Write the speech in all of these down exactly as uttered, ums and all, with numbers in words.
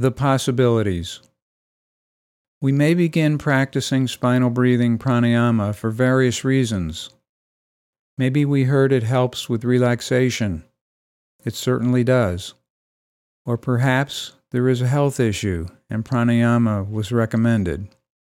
The possibilities. We may begin practicing spinal breathing pranayama for various reasons. Maybe we heard it helps with relaxation. It certainly does. Or perhaps there is a health issue and pranayama was recommended.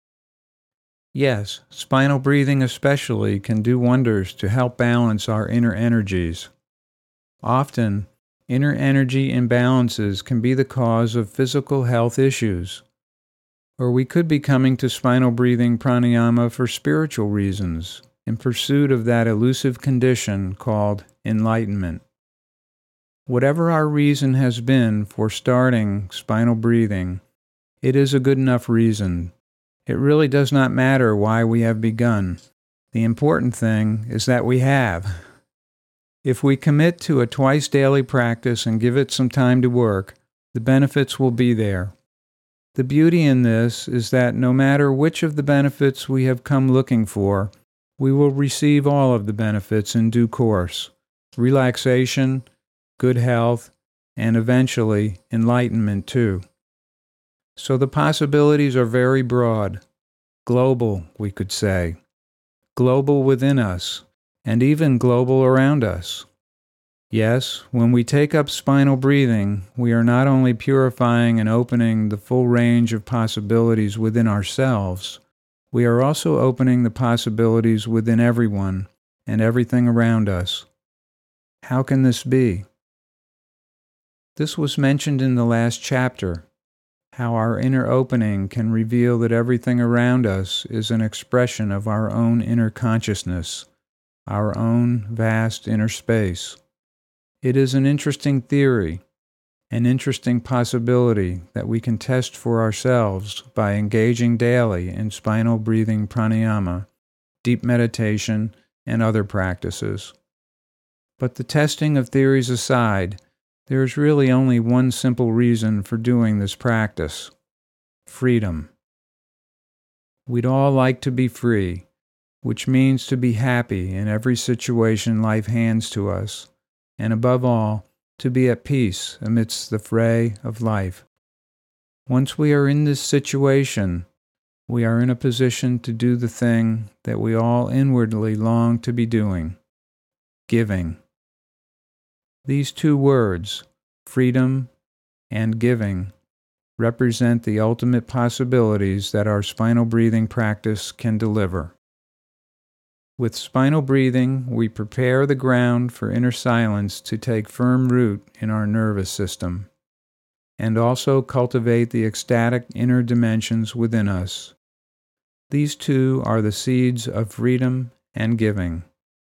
Yes, spinal breathing especially can do wonders to help balance our inner energies. Often, inner energy imbalances can be the cause of physical health issues. Or we could be coming to spinal breathing pranayama for spiritual reasons, in pursuit of that elusive condition called enlightenment. Whatever our reason has been for starting spinal breathing, it is a good enough reason. It really does not matter why we have begun. The important thing is that we have. If we commit to a twice daily practice and give it some time to work, the benefits will be there. The beauty in this is that no matter which of the benefits we have come looking for, we will receive all of the benefits in due course: relaxation, good health, and eventually enlightenment too. So the possibilities are very broad, global, we could say, global within us, and even global around us. Yes, when we take up spinal breathing, we are not only purifying and opening the full range of possibilities within ourselves, we are also opening the possibilities within everyone and everything around us. How can this be? This was mentioned in the last chapter, how our inner opening can reveal that everything around us is an expression of our own inner consciousness, our own vast inner space. It is an interesting theory, an interesting possibility that we can test for ourselves by engaging daily in spinal breathing pranayama, deep meditation, and other practices. But the testing of theories aside, there is really only one simple reason for doing this practice: freedom. We'd all like to be free, which means to be happy in every situation life hands to us, and above all, to be at peace amidst the fray of life. Once we are in this situation, we are in a position to do the thing that we all inwardly long to be doing: giving. These two words, freedom and giving, represent the ultimate possibilities that our spinal breathing practice can deliver. With spinal breathing, we prepare the ground for inner silence to take firm root in our nervous system, and also cultivate the ecstatic inner dimensions within us. These two are the seeds of freedom and giving.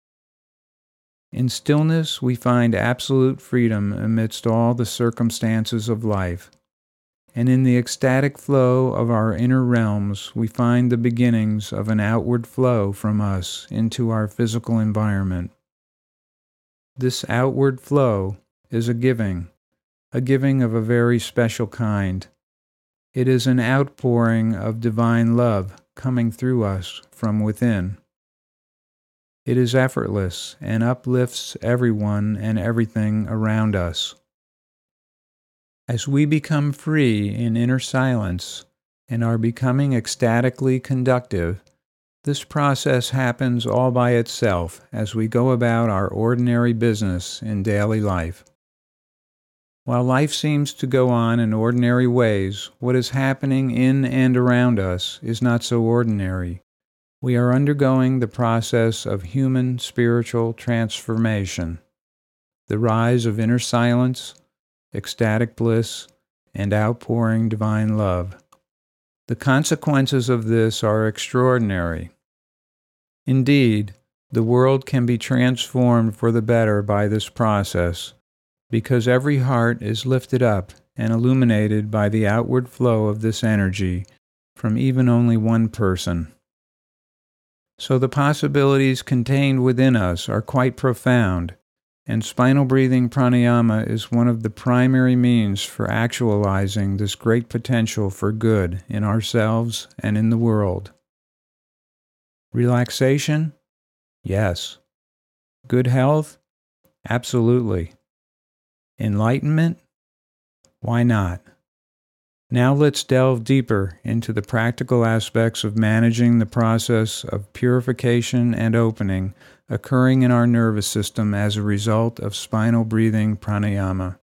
In stillness, we find absolute freedom amidst all the circumstances of life, and in the ecstatic flow of our inner realms, we find the beginnings of an outward flow from us into our physical environment. This outward flow is a giving, a giving of a very special kind. It is an outpouring of divine love coming through us from within. It is effortless and uplifts everyone and everything around us. As we become free in inner silence and are becoming ecstatically conductive, this process happens all by itself as we go about our ordinary business in daily life. While life seems to go on in ordinary ways, what is happening in and around us is not so ordinary. We are undergoing the process of human spiritual transformation, the rise of inner silence, ecstatic bliss, and outpouring divine love. The consequences of this are extraordinary. Indeed, the world can be transformed for the better by this process, because every heart is lifted up and illuminated by the outward flow of this energy from even only one person. So the possibilities contained within us are quite profound, and spinal breathing pranayama is one of the primary means for actualizing this great potential for good in ourselves and in the world. Relaxation? Yes. Good health? Absolutely. Enlightenment? Why not? Now let's delve deeper into the practical aspects of managing the process of purification and opening occurring in our nervous system as a result of spinal breathing pranayama.